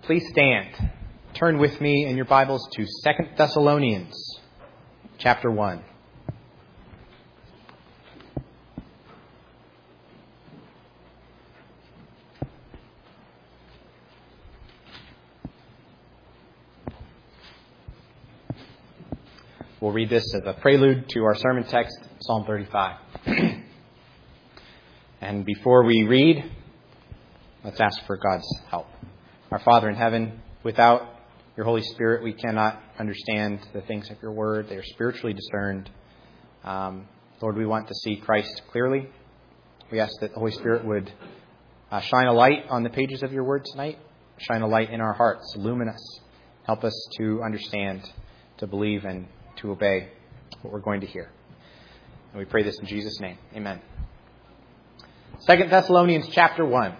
Please stand. Turn with me in your Bibles to 2 Thessalonians chapter 1. We'll read this as a prelude to our sermon text, Psalm 35. And before we read, let's ask for God's help. Our Father in heaven, without your Holy Spirit, we cannot understand the things of your word. They are spiritually discerned. Lord, we want to see Christ clearly. We ask that the Holy Spirit would shine a light on the pages of your word tonight. Shine a light in our hearts. Illumine us. Help us to understand, to believe, and to obey what we're going to hear. And we pray this in Jesus' name. Amen. 2 Thessalonians chapter 1.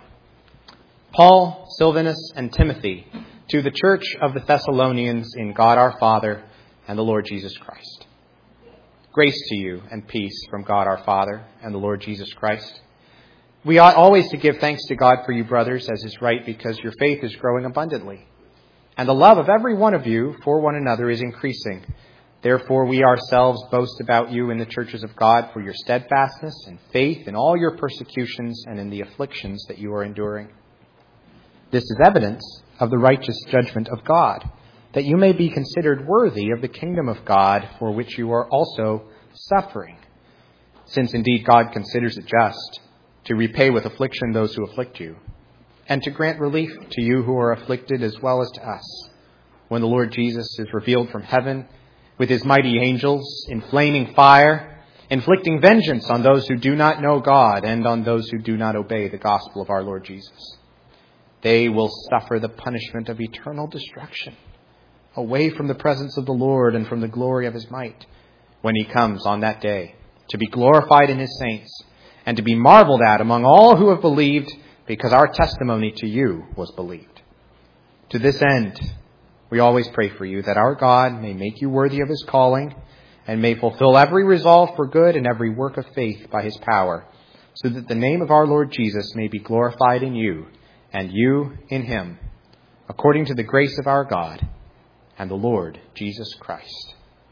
Paul, Silvanus, and Timothy, to the church of the Thessalonians in God our Father and the Lord Jesus Christ. Grace to you and peace from God our Father and the Lord Jesus Christ. We ought always to give thanks to God for you, brothers, as is right, because your faith is growing abundantly, and the love of every one of you for one another is increasing. Therefore, we ourselves boast about you in the churches of God for your steadfastness and faith in all your persecutions and in the afflictions that you are enduring. This is evidence of the righteous judgment of God, that you may be considered worthy of the kingdom of God for which you are also suffering. Since indeed God considers it just to repay with affliction those who afflict you, and to grant relief to you who are afflicted as well as to us, when the Lord Jesus is revealed from heaven with his mighty angels in flaming fire, inflicting vengeance on those who do not know God and on those who do not obey the gospel of our Lord Jesus. They will suffer the punishment of eternal destruction, away from the presence of the Lord and from the glory of his might, when he comes on that day to be glorified in his saints and to be marveled at among all who have believed, because our testimony to you was believed. To this end, we always pray for you, that our God may make you worthy of his calling and may fulfill every resolve for good and every work of faith by his power, so that the name of our Lord Jesus may be glorified in you and you in him, according to the grace of our God and the Lord Jesus Christ.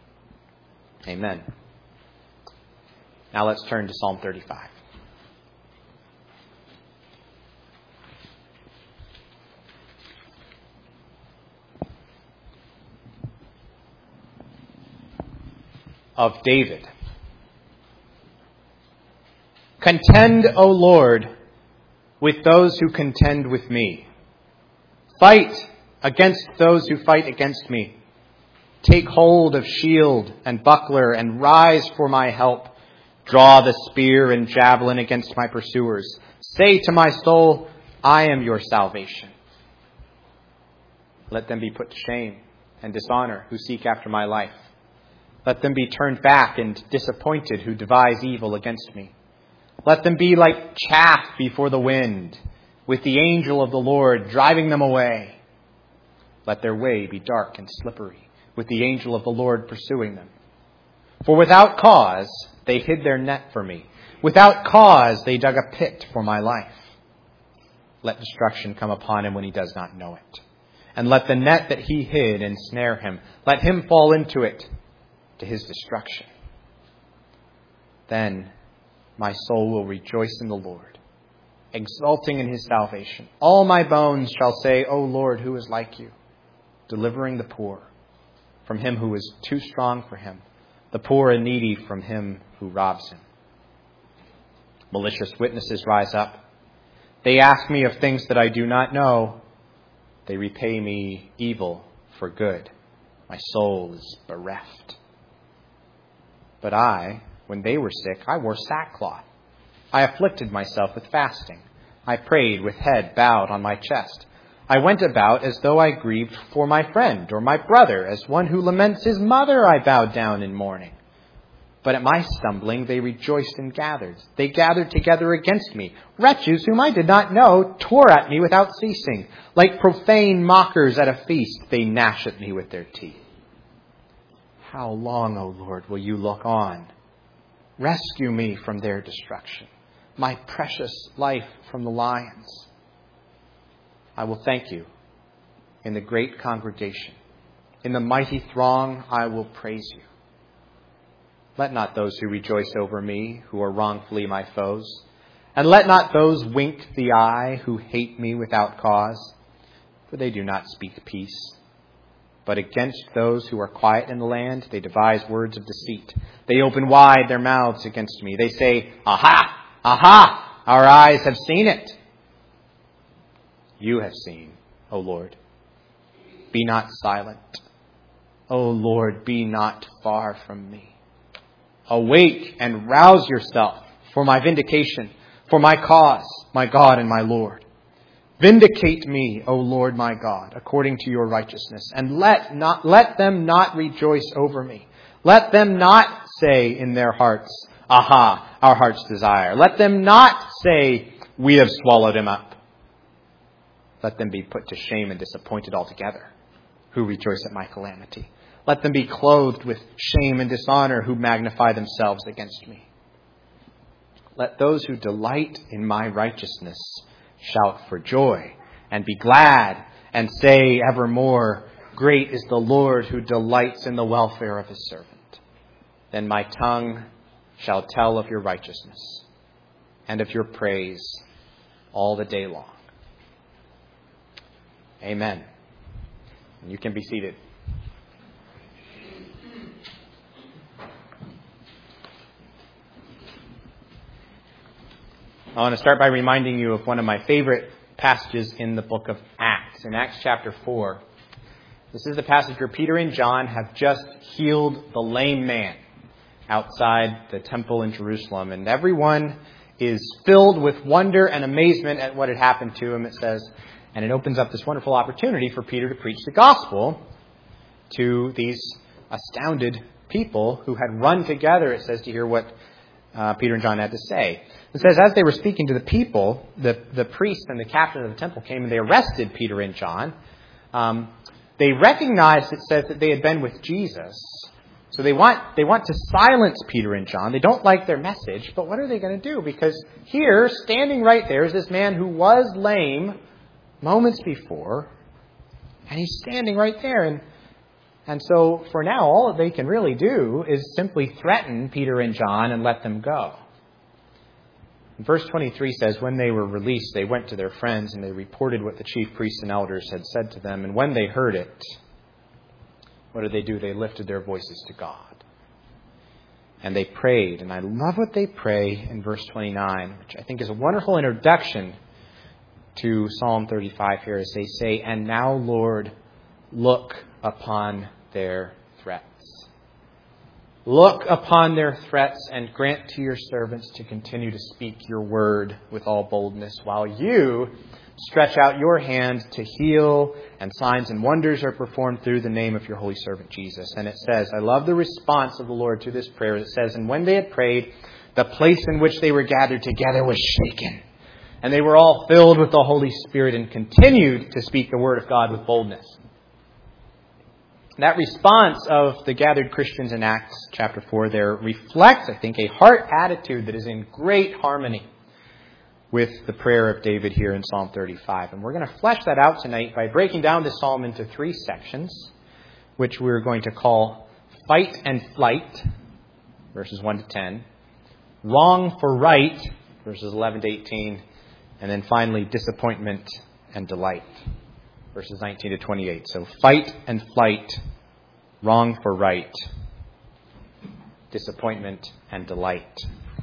Amen. Now let's turn to Psalm 35. Of David. Contend, O Lord, with those who contend with me. Fight against those who fight against me. Take hold of shield and buckler and rise for my help. Draw the spear and javelin against my pursuers. Say to my soul, I am your salvation. Let them be put to shame and dishonor who seek after my life. Let them be turned back and disappointed who devise evil against me. Let them be like chaff before the wind, with the angel of the Lord driving them away. Let their way be dark and slippery, with the angel of the Lord pursuing them. For without cause they hid their net for me. Without cause they dug a pit for my life. Let destruction come upon him when he does not know it. And let the net that he hid ensnare him. Let him fall into it, to his destruction. Then my soul will rejoice in the Lord, exulting in his salvation. All my bones shall say, O Lord, who is like you, delivering the poor from him who is too strong for him, the poor and needy from him who robs him. Malicious witnesses rise up. They ask me of things that I do not know. They repay me evil for good. My soul is bereft. But I, when they were sick, I wore sackcloth. I afflicted myself with fasting. I prayed with head bowed on my chest. I went about as though I grieved for my friend or my brother. As one who laments his mother, I bowed down in mourning. But at my stumbling, they rejoiced and gathered. They gathered together against me. Wretches whom I did not know tore at me without ceasing. Like profane mockers at a feast, they gnash at me with their teeth. How long, O Lord, will you look on? Rescue me from their destruction, my precious life from the lions. I will thank you in the great congregation. In the mighty throng, I will praise you. Let not those who rejoice over me, who are wrongfully my foes, and let not those wink the eye who hate me without cause, for they do not speak peace. But against those who are quiet in the land, they devise words of deceit. They open wide their mouths against me. They say, "Aha! Aha! Our eyes have seen it." You have seen, O Lord. Be not silent. O Lord, be not far from me. Awake and rouse yourself for my vindication, for my cause, my God and my Lord. Vindicate me, O Lord my God, according to your righteousness, and let them not rejoice over me. Let them not say in their hearts, "Aha, our heart's desire." Let them not say, "We have swallowed him up." Let them be put to shame and disappointed altogether, who rejoice at my calamity. Let them be clothed with shame and dishonor, who magnify themselves against me. Let those who delight in my righteousness shout for joy and be glad and say evermore, "Great is the Lord who delights in the welfare of his servant." Then my tongue shall tell of your righteousness and of your praise all the day long. Amen. And you can be seated. I want to start by reminding you of one of my favorite passages in the book of Acts. In Acts chapter 4, this is the passage where Peter and John have just healed the lame man outside the temple in Jerusalem. And everyone is filled with wonder and amazement at what had happened to him, it says. And it opens up this wonderful opportunity for Peter to preach the gospel to these astounded people who had run together, it says, to hear what Peter and John had to say. It says, as they were speaking to the people, the priest and the captain of the temple came and they arrested Peter and John. They recognized, it says, that they had been with Jesus. So they want to silence Peter and John. They don't like their message, but what are they going to do? Because here, standing right there, is this man who was lame moments before, and he's standing right there. And so for now, all that they can really do is simply threaten Peter and John and let them go. Verse 23 says, when they were released, they went to their friends and they reported what the chief priests and elders had said to them. And when they heard it, what did they do? They lifted their voices to God. And they prayed. And I love what they pray in verse 29, which I think is a wonderful introduction to Psalm 35 here, as they say, "And now, Lord, look upon their threats. Look upon their threats and grant to your servants to continue to speak your word with all boldness, while you stretch out your hand to heal, and signs and wonders are performed through the name of your holy servant Jesus." And it says, I love the response of the Lord to this prayer. It says, "And when they had prayed, the place in which they were gathered together was shaken. And they were all filled with the Holy Spirit and continued to speak the word of God with boldness." That response of the gathered Christians in Acts chapter 4 there reflects, I think, a heart attitude that is in great harmony with the prayer of David here in Psalm 35. And we're going to flesh that out tonight by breaking down this psalm into three sections, which we're going to call Fight and Flight, verses 1 to 10, Wrong for Right, verses 11 to 18, and then finally Disappointment and Delight, verses 19 to 28. So Fight and Flight, Wrong for Right, Disappointment and Delight.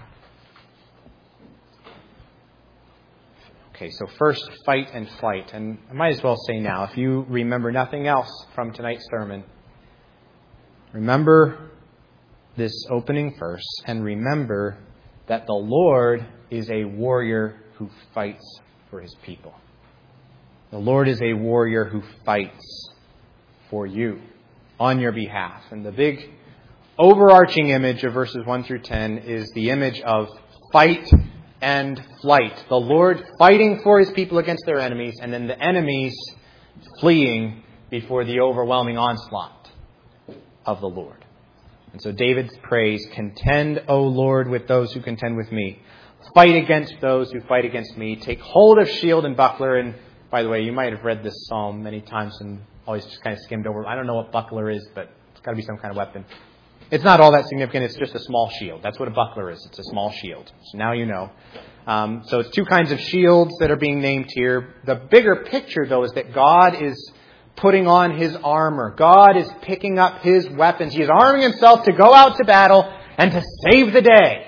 Okay, so first, Fight and Flight. And I might as well say now, if you remember nothing else from tonight's sermon, remember this opening verse and remember that the Lord is a warrior who fights for his people. The Lord is a warrior who fights for you, on your behalf. And the big overarching image of verses 1 through 10 is the image of fight and flight. The Lord fighting for his people against their enemies, and then the enemies fleeing before the overwhelming onslaught of the Lord. And so David prays, "Contend, O Lord, with those who contend with me. Fight against those who fight against me. Take hold of shield and buckler." And By the way, you might have read this psalm many times and always just kind of skimmed over. I don't know what buckler is, but it's got to be some kind of weapon. It's not all that significant. It's just a small shield. That's what a buckler is. It's a small shield. So now you know. So it's two kinds of shields that are being named here. The bigger picture, though, is that God is putting on His armor. God is picking up His weapons. He is arming Himself to go out to battle and to save the day.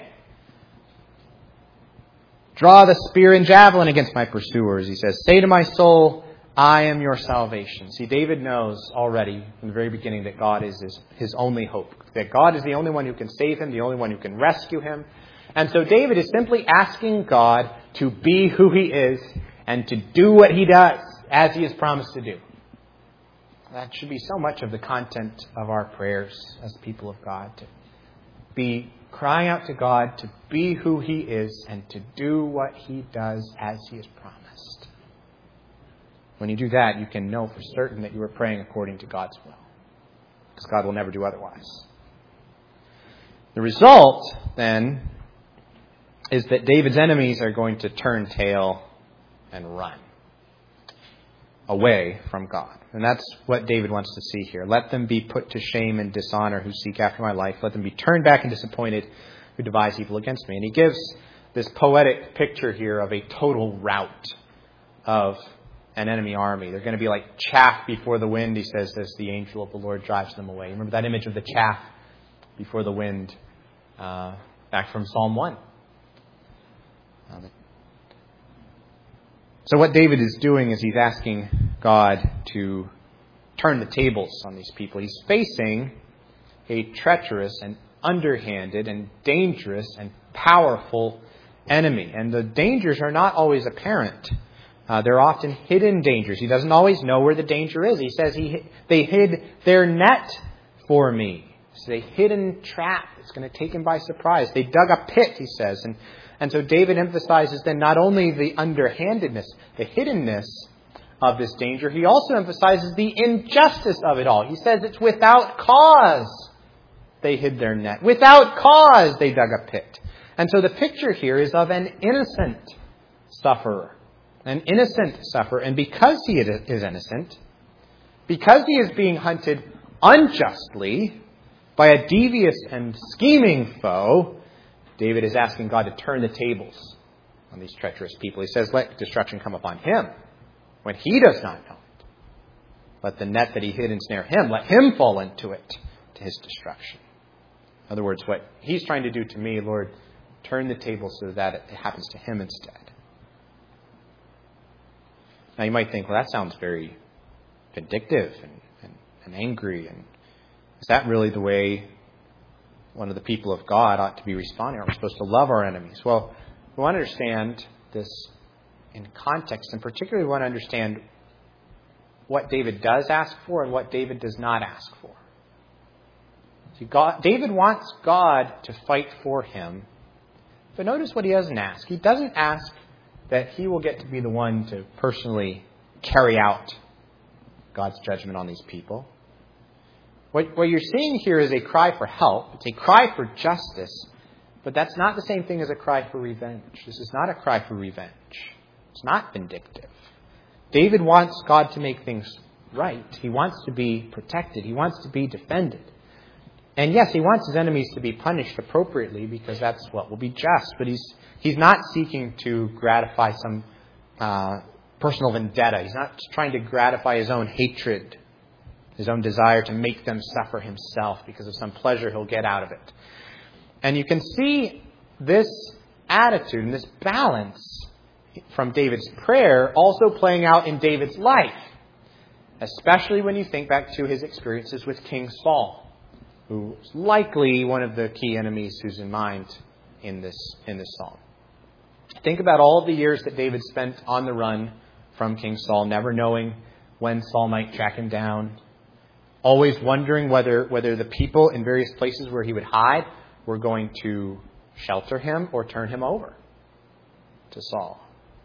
Draw the spear and javelin against my pursuers, he says. Say to my soul, I am your salvation. See, David knows already from the very beginning that God is his only hope. That God is the only one who can save him, the only one who can rescue him. And so David is simply asking God to be who He is and to do what He does as He has promised to do. That should be so much of the content of our prayers as people of God. To be crying out to God to be who He is and to do what He does as He has promised. When you do that, you can know for certain that you are praying according to God's will. Because God will never do otherwise. The result, then, is that David's enemies are going to turn tail and run away from God. And that's what David wants to see here. Let them be put to shame and dishonor who seek after my life. Let them be turned back and disappointed who devise evil against me. And he gives this poetic picture here of a total rout of an enemy army. They're going to be like chaff before the wind, he says, as the angel of the Lord drives them away. Remember that image of the chaff before the wind back from Psalm 1. So what David is doing is he's asking God to turn the tables on these people. He's facing a treacherous and underhanded and dangerous and powerful enemy. And the dangers are not always apparent. They're often hidden dangers. He doesn't always know where the danger is. He says they hid their net for me. It's a hidden trap. It's going to take him by surprise. They dug a pit, he says. And so David emphasizes then not only the underhandedness, the hiddenness of this danger, he also emphasizes the injustice of it all. He says it's without cause they hid their net. Without cause they dug a pit. And so the picture here is of an innocent sufferer. An innocent sufferer. And because he is innocent, because he is being hunted unjustly by a devious and scheming foe, David is asking God to turn the tables on these treacherous people. He says, let destruction come upon him when he does not know it. Let the net that he hid ensnare him. Let him fall into it to his destruction. In other words, what he's trying to do to me, Lord, turn the tables so that it happens to him instead. Now you might think, well, that sounds very vindictive and angry. And is that really the way one of the people of God ought to be responding? Are we supposed to love our enemies? Well, we want to understand this in context, and particularly we want to understand what David does ask for and what David does not ask for. See, David wants God to fight for him, but notice what he doesn't ask. He doesn't ask that he will get to be the one to personally carry out God's judgment on these people. What you're seeing here is a cry for help. It's a cry for justice, but that's not the same thing as a cry for revenge. This is not a cry for revenge. It's not vindictive. David wants God to make things right. He wants to be protected. He wants to be defended. And yes, he wants his enemies to be punished appropriately because that's what will be just. But he's not seeking to gratify some personal vendetta. He's not trying to gratify his own hatred, his own desire to make them suffer himself because of some pleasure he'll get out of it. And you can see this attitude and this balance from David's prayer also playing out in David's life, especially when you think back to his experiences with King Saul, who is likely one of the key enemies who's in mind in this psalm. Think about all of the years that David spent on the run from King Saul, never knowing when Saul might track him down, always wondering whether the people in various places where he would hide were going to shelter him or turn him over to Saul.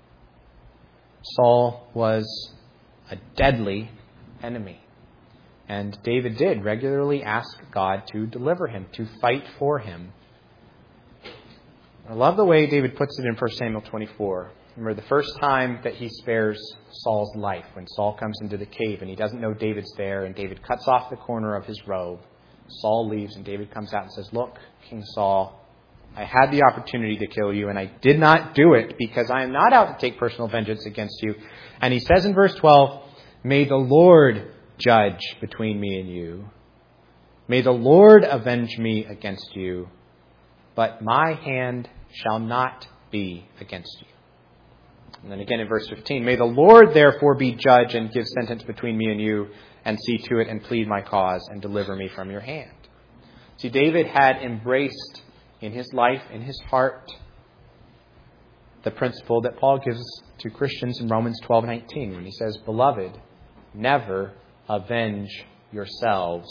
Saul was a deadly enemy. And David did regularly ask God to deliver him, to fight for him. I love the way David puts it in 1 Samuel 24. Remember the first time that he spares Saul's life, when Saul comes into the cave and he doesn't know David's there, and David cuts off the corner of his robe. Saul leaves and David comes out and says, "Look, King Saul, I had the opportunity to kill you and I did not do it because I am not out to take personal vengeance against you." And he says in verse 12, "May the Lord judge between me and you. May the Lord avenge me against you, but my hand shall not be against you." And then again in verse 15, "May the Lord therefore be judge and give sentence between me and you, and see to it and plead my cause and deliver me from your hand." See, David had embraced in his life, in his heart, the principle that Paul gives to Christians in Romans 12:19 when he says, "Beloved, never avenge yourselves,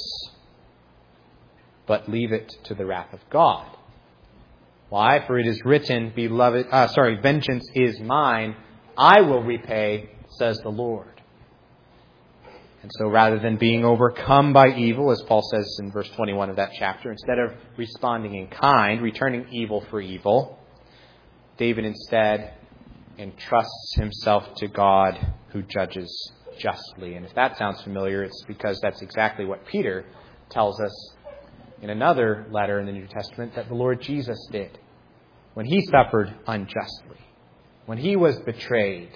but leave it to the wrath of God. Why? For it is written, vengeance is mine, I will repay, says the Lord." And so rather than being overcome by evil, as Paul says in verse 21 of that chapter, instead of responding in kind, returning evil for evil, David instead entrusts himself to God who judges justly. And if that sounds familiar, it's because that's exactly what Peter tells us in another letter in the New Testament that the Lord Jesus did when he suffered unjustly, when he was betrayed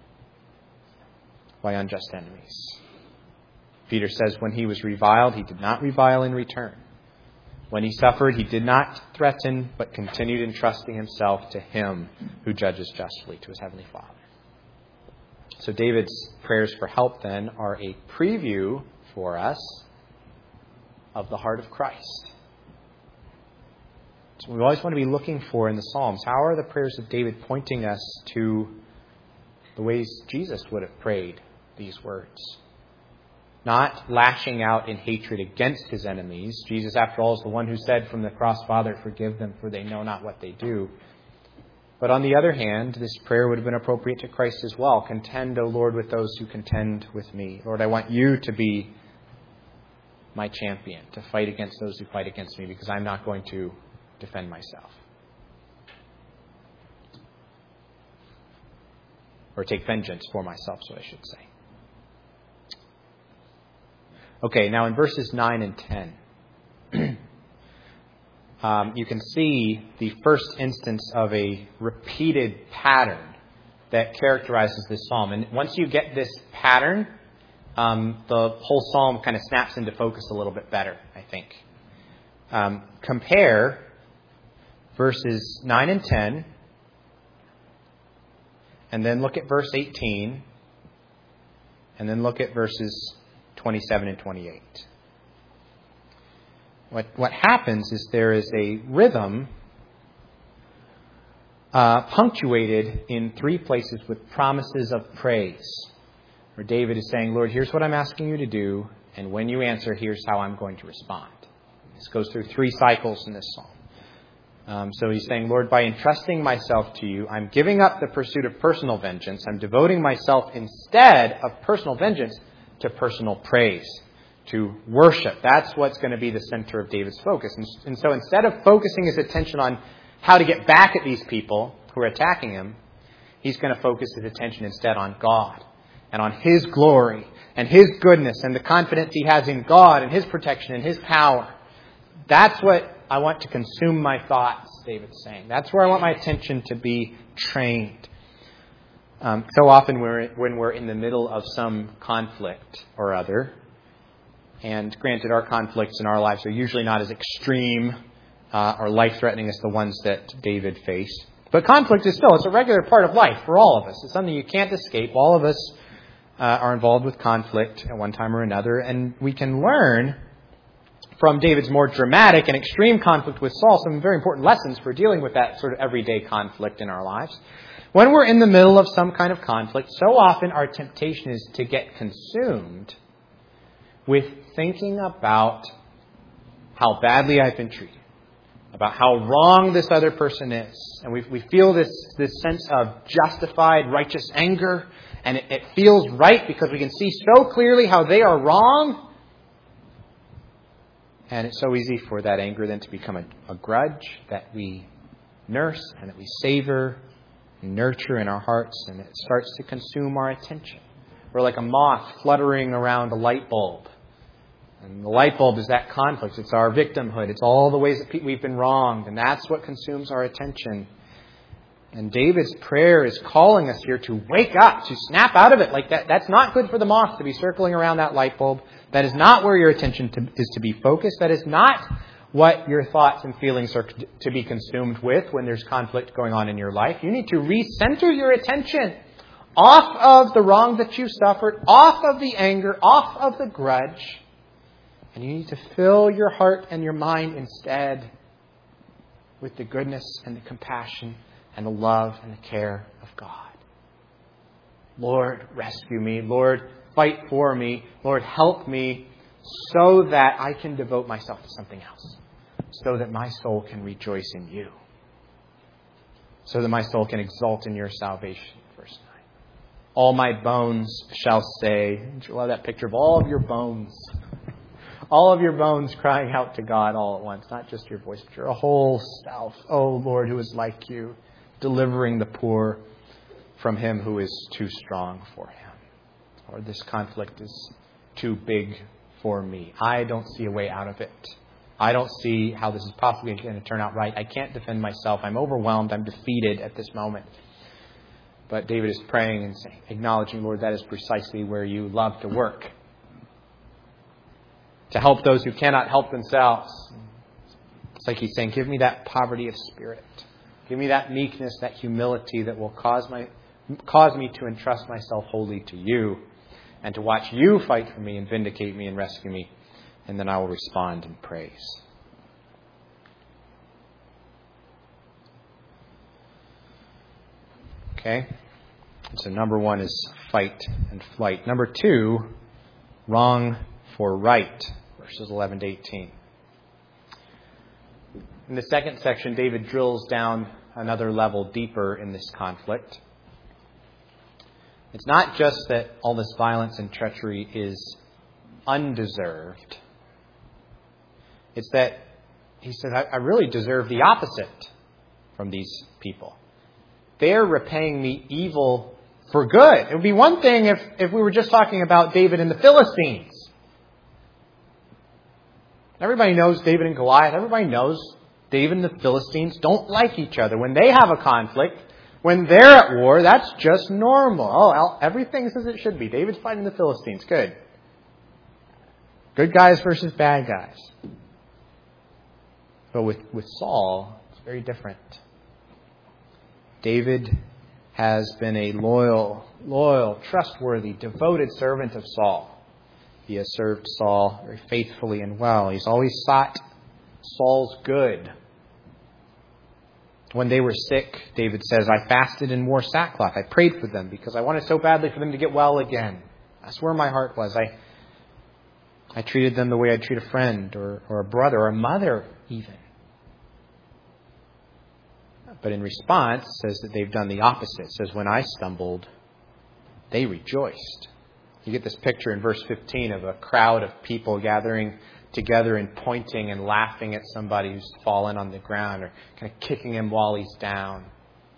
by unjust enemies. Peter says when he was reviled, he did not revile in return. When he suffered, he did not threaten, but continued entrusting himself to him who judges justly, to his heavenly Father. So David's prayers for help then are a preview for us of the heart of Christ. So we always want to be looking for in the Psalms, how are the prayers of David pointing us to the ways Jesus would have prayed these words? Not lashing out in hatred against his enemies. Jesus, after all, is the one who said from the cross, "Father, forgive them, for they know not what they do." But on the other hand, this prayer would have been appropriate to Christ as well. "Contend, O Lord, with those who contend with me." Lord, I want you to be my champion, to fight against those who fight against me, because I'm not going to defend myself. Or take vengeance for myself, so I should say. Okay, now in verses 9 and 10, you can see the first instance of a repeated pattern that characterizes this psalm. And once you get this pattern, the whole psalm kind of snaps into focus a little bit better, I think. Compare verses 9 and 10, and then look at verse 18, and then look at verses 27 and 28. What happens is there is a rhythm punctuated in three places with promises of praise, where David is saying, "Lord, here's what I'm asking you to do, and when you answer, here's how I'm going to respond." This goes through three cycles in this psalm. So he's saying, "Lord, by entrusting myself to you, I'm giving up the pursuit of personal vengeance. I'm devoting myself instead of personal vengeance to personal praise, to worship." That's what's going to be the center of David's focus. And so instead of focusing his attention on how to get back at these people who are attacking him, he's going to focus his attention instead on God and on His glory and His goodness and the confidence he has in God and His protection and His power. That's what I want to consume my thoughts, David's saying. That's where I want my attention to be trained. So often when we're in the middle of some conflict or other, and granted our conflicts in our lives are usually not as extreme or life-threatening as the ones that David faced. But conflict is it's a regular part of life for all of us. It's something you can't escape. All of us are involved with conflict at one time or another, and we can learn from David's more dramatic and extreme conflict with Saul some very important lessons for dealing with that sort of everyday conflict in our lives. When we're in the middle of some kind of conflict, so often our temptation is to get consumed with thinking about how badly I've been treated, about how wrong this other person is. And we feel this sense of justified, righteous anger, and it feels right because we can see so clearly how they are wrong. And it's so easy for that anger then to become a grudge that we nurse and that we savor and nurture in our hearts, and it starts to consume our attention. We're like a moth fluttering around a light bulb. And the light bulb is that conflict. It's our victimhood. It's all the ways that we've been wronged. And that's what consumes our attention. And David's prayer is calling us here to wake up, to snap out of it. Like that's not good for the moth to be circling around that light bulb. That is not where your attention is to be focused. That is not what your thoughts and feelings are to be consumed with when there's conflict going on in your life. You need to recenter your attention off of the wrong that you suffered, off of the anger, off of the grudge. And you need to fill your heart and your mind instead with the goodness and the compassion and the love and the care of God. Lord, rescue me. Lord, fight for me. Lord, help me so that I can devote myself to something else. So that my soul can rejoice in you. So that my soul can exult in your salvation. Verse 9. All my bones shall say. I love that picture of all of your bones. All of your bones crying out to God all at once. Not just your voice, but your whole self. Oh Lord, who is like you, delivering the poor from him who is too strong for him. Lord, this conflict is too big for me. I don't see a way out of it. I don't see how this is possibly going to turn out right. I can't defend myself. I'm overwhelmed. I'm defeated at this moment. But David is praying and saying, acknowledging, Lord, that is precisely where you love to work. To help those who cannot help themselves. It's like he's saying, give me that poverty of spirit. Give me that meekness, that humility that will cause me to entrust myself wholly to you. And to watch you fight for me and vindicate me and rescue me. And then I will respond in praise. Okay? So number 1 is fight and flight. Number 2, wrong for right. Verses 11 to 18. In the second section, David drills down another level deeper in this conflict. It's not just that all this violence and treachery is undeserved. It's that he says, I really deserve the opposite from these people. They're repaying me evil for good. It would be one thing if we were just talking about David and the Philistines. Everybody knows David and Goliath. Everybody knows David and the Philistines don't like each other. When they have a conflict, when they're at war, that's just normal. Oh, everything's as it should be. David's fighting the Philistines. Good. Good guys versus bad guys. But with Saul, it's very different. David has been a loyal, trustworthy, devoted servant of Saul. He has served Saul very faithfully and well. He's always sought Saul's good. When they were sick, David says, I fasted and wore sackcloth. I prayed for them because I wanted so badly for them to get well again. That's where my heart was. I treated them the way I'd treat a friend or a brother or a mother even. But in response, it says that they've done the opposite. It says, when I stumbled, they rejoiced. You get this picture in verse 15 of a crowd of people gathering together and pointing and laughing at somebody who's fallen on the ground or kind of kicking him while he's down.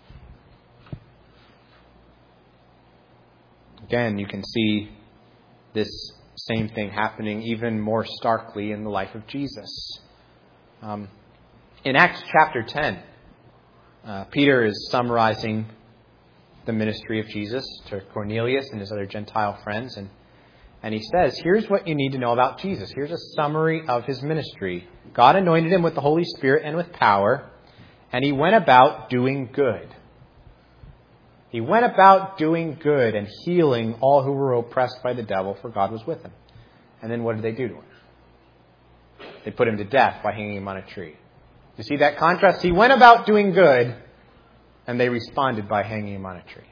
Again, you can see this same thing happening even more starkly in the life of Jesus. In Acts chapter 10, Peter is summarizing the ministry of Jesus to Cornelius and his other Gentile friends. And he says, here's what you need to know about Jesus. Here's a summary of his ministry. God anointed him with the Holy Spirit and with power, and he went about doing good. He went about doing good and healing all who were oppressed by the devil, for God was with him. And then what did they do to him? They put him to death by hanging him on a tree. You see that contrast? He went about doing good, and they responded by hanging him on a tree.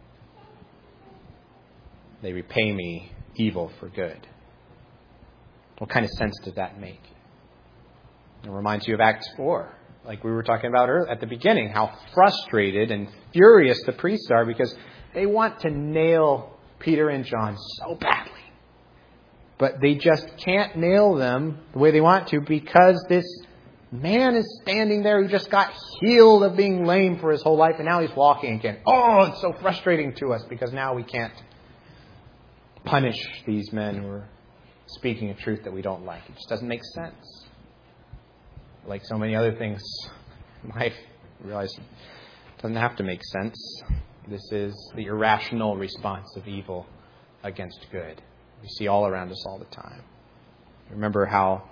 They repay me evil for good. What kind of sense does that make? It reminds you of Acts 4. Like we were talking about earlier at the beginning, how frustrated and furious the priests are because they want to nail Peter and John so badly. But they just can't nail them the way they want to because this man is standing there who just got healed of being lame for his whole life, and now he's walking again. Oh, it's so frustrating to us because now we can't punish these men who are speaking a truth that we don't like. It just doesn't make sense. Like so many other things in life, I realize it doesn't have to make sense. This is the irrational response of evil against good. We see all around us all the time. Remember how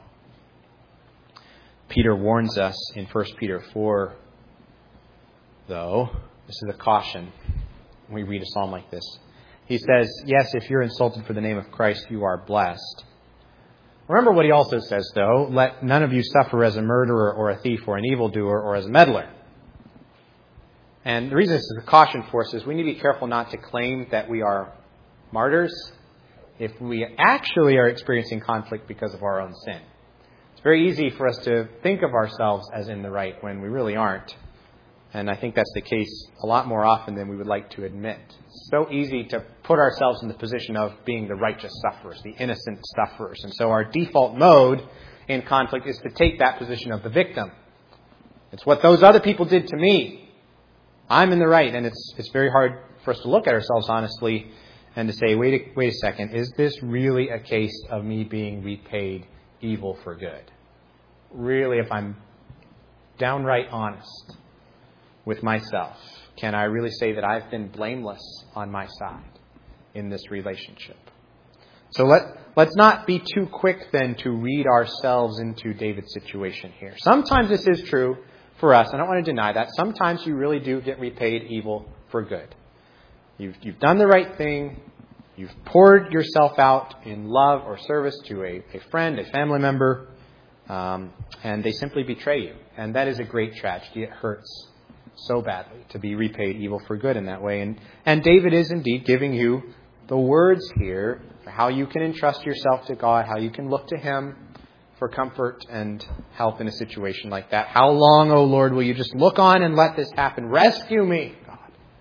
Peter warns us in 1 Peter 4, though. This is a caution when we read a psalm like this. He says, yes, if you're insulted for the name of Christ, you are blessed. Remember what he also says, though. Let none of you suffer as a murderer or a thief or an evildoer or as a meddler. And the reason this is a caution for us is we need to be careful not to claim that we are martyrs if we actually are experiencing conflict because of our own sin. It's very easy for us to think of ourselves as in the right when we really aren't. And I think that's the case a lot more often than we would like to admit. It's so easy to put ourselves in the position of being the righteous sufferers, the innocent sufferers. And so our default mode in conflict is to take that position of the victim. It's what those other people did to me. I'm in the right. And it's very hard for us to look at ourselves honestly and to say, wait a second, is this really a case of me being repaid evil for good? Really, if I'm downright honest with myself, can I really say that I've been blameless on my side in this relationship? So let's not be too quick then to read ourselves into David's situation here. Sometimes this is true for us. I don't want to deny that. Sometimes you really do get repaid evil for good. You've done the right thing. You've poured yourself out in love or service to a friend, a family member, and they simply betray you. And that is a great tragedy. It hurts so badly to be repaid evil for good in that way. And David is indeed giving you the words here for how you can entrust yourself to God, how you can look to Him for comfort and help in a situation like that. How long, O Lord, will you just look on and let this happen? Rescue me, God.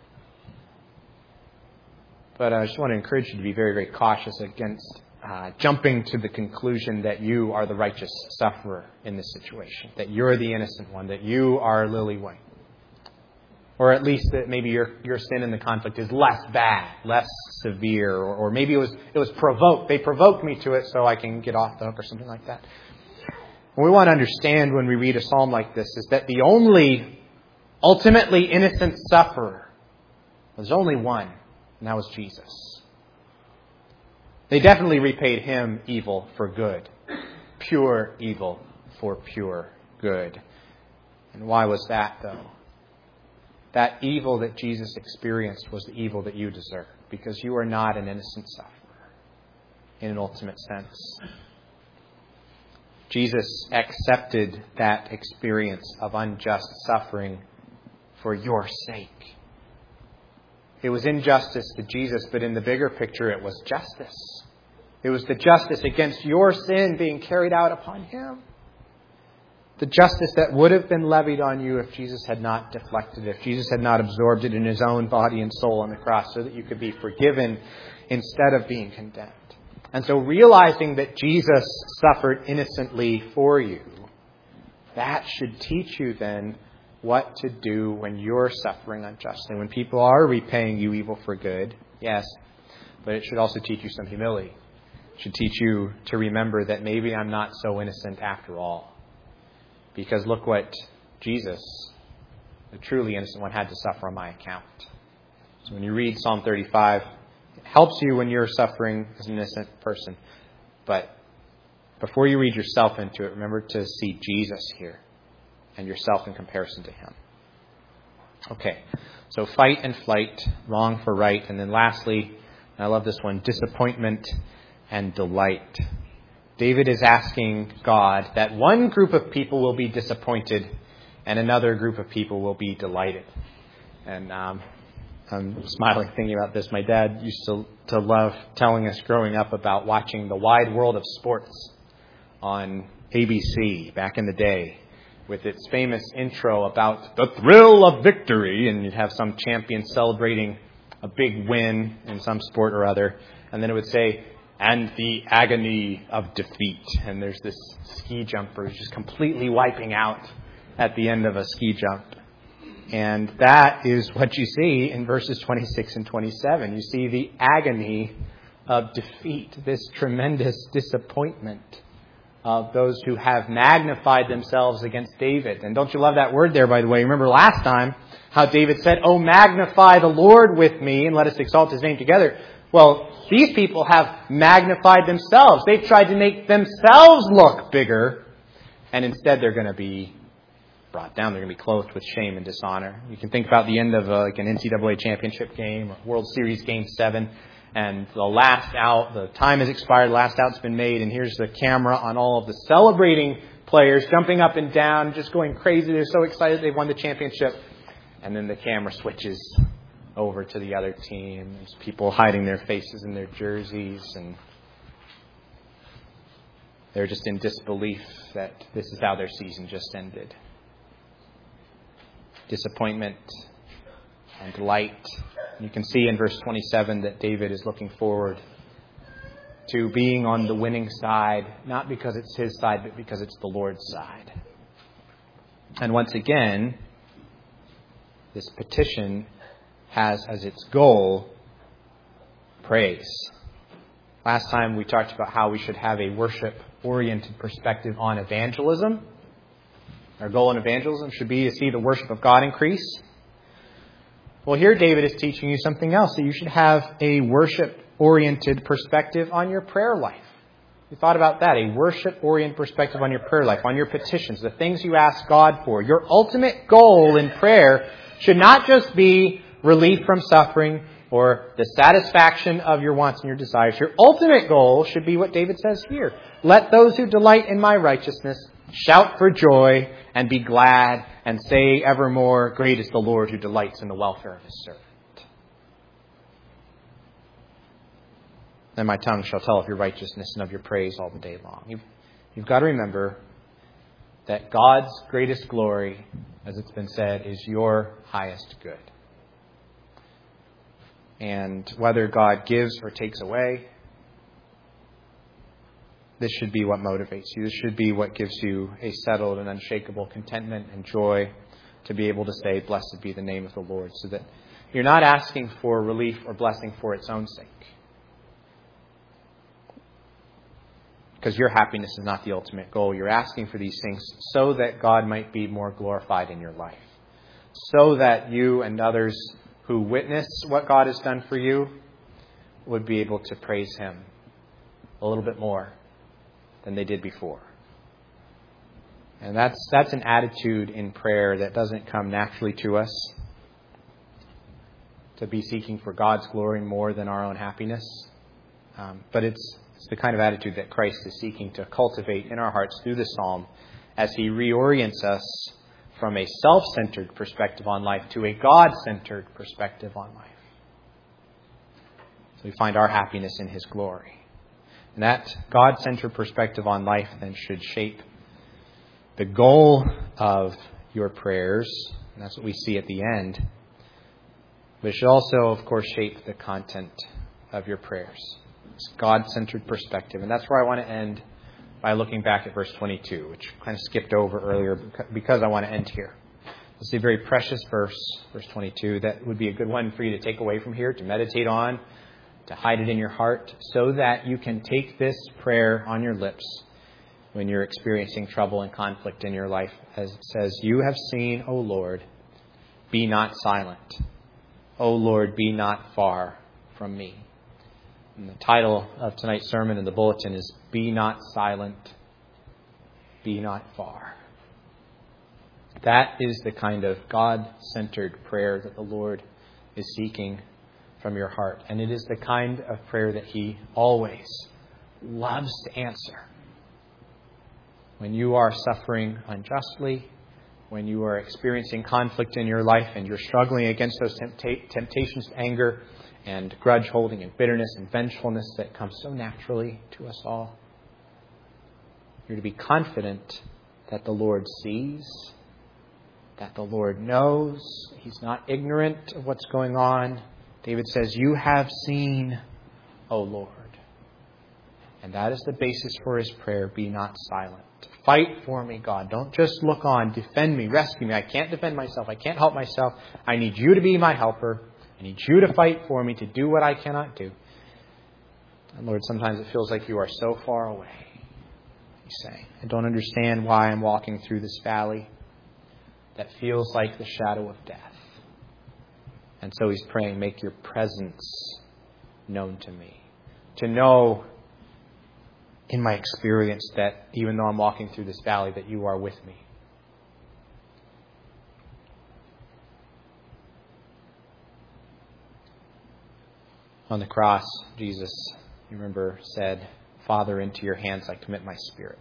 But I just want to encourage you to be very, very cautious against jumping to the conclusion that you are the righteous sufferer in this situation, that you're the innocent one, that you are Lily White. Or at least that maybe your sin in the conflict is less bad, less severe, or maybe it was provoked. They provoked me to it so I can get off the hook or something like that. What we want to understand when we read a psalm like this is that the only ultimately innocent sufferer, there's only one, and that was Jesus. They definitely repaid Him evil for good, pure evil for pure good. And why was that, though? That evil that Jesus experienced was the evil that you deserve, because you are not an innocent sufferer in an ultimate sense. Jesus accepted that experience of unjust suffering for your sake. It was injustice to Jesus, but in the bigger picture, it was justice. It was the justice against your sin being carried out upon Him. The justice that would have been levied on you if Jesus had not deflected it, if Jesus had not absorbed it in His own body and soul on the cross so that you could be forgiven instead of being condemned. And so realizing that Jesus suffered innocently for you, that should teach you then what to do when you're suffering unjustly, when people are repaying you evil for good. Yes, but it should also teach you some humility. It should teach you to remember that maybe I'm not so innocent after all. Because look what Jesus, the truly innocent one, had to suffer on my account. So when you read Psalm 35, it helps you when you're suffering as an innocent person. But before you read yourself into it, remember to see Jesus here and yourself in comparison to Him. Okay, so fight and flight, wrong for right. And then lastly, and I love this one, disappointment and delight. David is asking God that one group of people will be disappointed and another group of people will be delighted. And I'm smiling thinking about this. My dad used to love telling us growing up about watching The Wide World of Sports on ABC back in the day with its famous intro about the thrill of victory. And you'd have some champion celebrating a big win in some sport or other. And then it would say, and the agony of defeat. And there's this ski jumper who's just completely wiping out at the end of a ski jump. And that is what you see in verses 26 and 27. You see the agony of defeat, this tremendous disappointment of those who have magnified themselves against David. And don't you love that word there, by the way? Remember last time how David said, "Oh, magnify the Lord with me and let us exalt His name together." Well, these people have magnified themselves. They've tried to make themselves look bigger, and instead they're going to be brought down. They're going to be clothed with shame and dishonor. You can think about the end of like an NCAA championship game or World Series Game 7, and the last out, the time has expired, the last out's been made, and here's the camera on all of the celebrating players jumping up and down, just going crazy. They're so excited they've won the championship. And then the camera switches over to the other team. There's people hiding their faces in their jerseys, and they're just in disbelief that this is how their season just ended. Disappointment and delight. You can see in verse 27 that David is looking forward to being on the winning side, not because it's his side, but because it's the Lord's side. And once again, this petition has as its goal praise. Last time we talked about how we should have a worship-oriented perspective on evangelism. Our goal in evangelism should be to see the worship of God increase. Well, here David is teaching you something else, that you should have a worship-oriented perspective on your prayer life. You thought about that, a worship-oriented perspective on your prayer life, on your petitions, the things you ask God for. Your ultimate goal in prayer should not just be relief from suffering or the satisfaction of your wants and your desires. Your ultimate goal should be what David says here. Let those who delight in my righteousness shout for joy and be glad and say evermore, great is the Lord who delights in the welfare of his servant. And my tongue shall tell of your righteousness and of your praise all the day long. You've got to remember that God's greatest glory, as it's been said, is your highest good. And whether God gives or takes away, this should be what motivates you. This should be what gives you a settled and unshakable contentment and joy to be able to say, blessed be the name of the Lord, so that you're not asking for relief or blessing for its own sake. Because your happiness is not the ultimate goal. You're asking for these things so that God might be more glorified in your life. So that you and others who witness what God has done for you would be able to praise Him a little bit more than they did before. And that's an attitude in prayer that doesn't come naturally to us. To be seeking for God's glory more than our own happiness. But it's the kind of attitude that Christ is seeking to cultivate in our hearts through the psalm as He reorients us from a self-centered perspective on life to a God-centered perspective on life. So we find our happiness in His glory. And that God-centered perspective on life then should shape the goal of your prayers. And that's what we see at the end. But it should also, of course, shape the content of your prayers. It's God-centered perspective. And that's where I want to end by looking back at verse 22, which I kind of skipped over earlier because I want to end here. It's a very precious verse, verse 22, that would be a good one for you to take away from here, to meditate on, to hide it in your heart, so that you can take this prayer on your lips when you're experiencing trouble and conflict in your life. As it says, you have seen, O Lord, be not silent. O Lord, be not far from me. And the title of tonight's sermon in the bulletin is Be Not Silent, Be Not Far. That is the kind of God-centered prayer that the Lord is seeking from your heart. And it is the kind of prayer that He always loves to answer. When you are suffering unjustly, when you are experiencing conflict in your life and you're struggling against those temptations to anger and grudge holding and bitterness and vengefulness that come so naturally to us all, you're to be confident that the Lord sees, that the Lord knows. He's not ignorant of what's going on. David says, you have seen, O Lord. And that is the basis for his prayer. Be not silent. Fight for me, God. Don't just look on. Defend me. Rescue me. I can't defend myself. I can't help myself. I need you to be my helper. I need you to fight for me, to do what I cannot do. And Lord, sometimes it feels like you are so far away. You say, I don't understand why I'm walking through this valley that feels like the shadow of death. And so he's praying, make your presence known to me. To know in my experience that even though I'm walking through this valley, that you are with me. On the cross, Jesus, you remember, said, Father, into your hands I commit my spirit.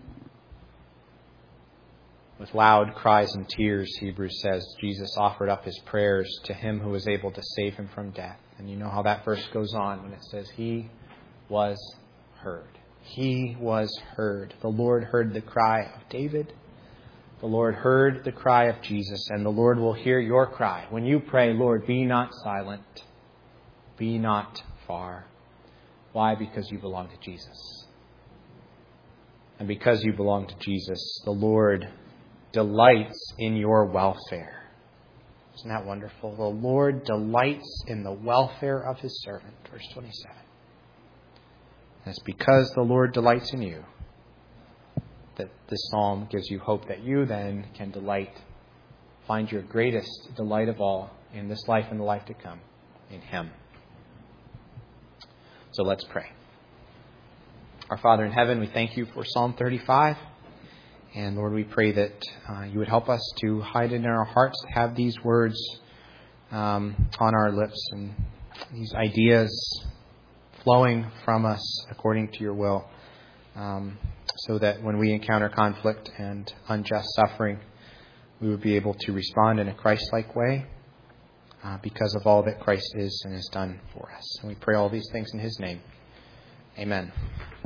With loud cries and tears, Hebrews says, Jesus offered up his prayers to him who was able to save him from death. And you know how that verse goes on when it says, he was heard. He was heard. The Lord heard the cry of David. The Lord heard the cry of Jesus. And the Lord will hear your cry. When you pray, Lord, be not silent. Be not far. Why? Because you belong to Jesus. And because you belong to Jesus, the Lord delights in your welfare. Isn't that wonderful? The Lord delights in the welfare of his servant. Verse 27. And it's because the Lord delights in you that this psalm gives you hope that you then can find your greatest delight of all in this life and the life to come in him. So let's pray. Our Father in heaven, we thank you for Psalm 35. And Lord, we pray that you would help us to hide it in our hearts, to have these words on our lips and these ideas flowing from us according to your will, so that when we encounter conflict and unjust suffering, we would be able to respond in a Christ-like way because of all that Christ is and has done for us. And we pray all these things in his name. Amen.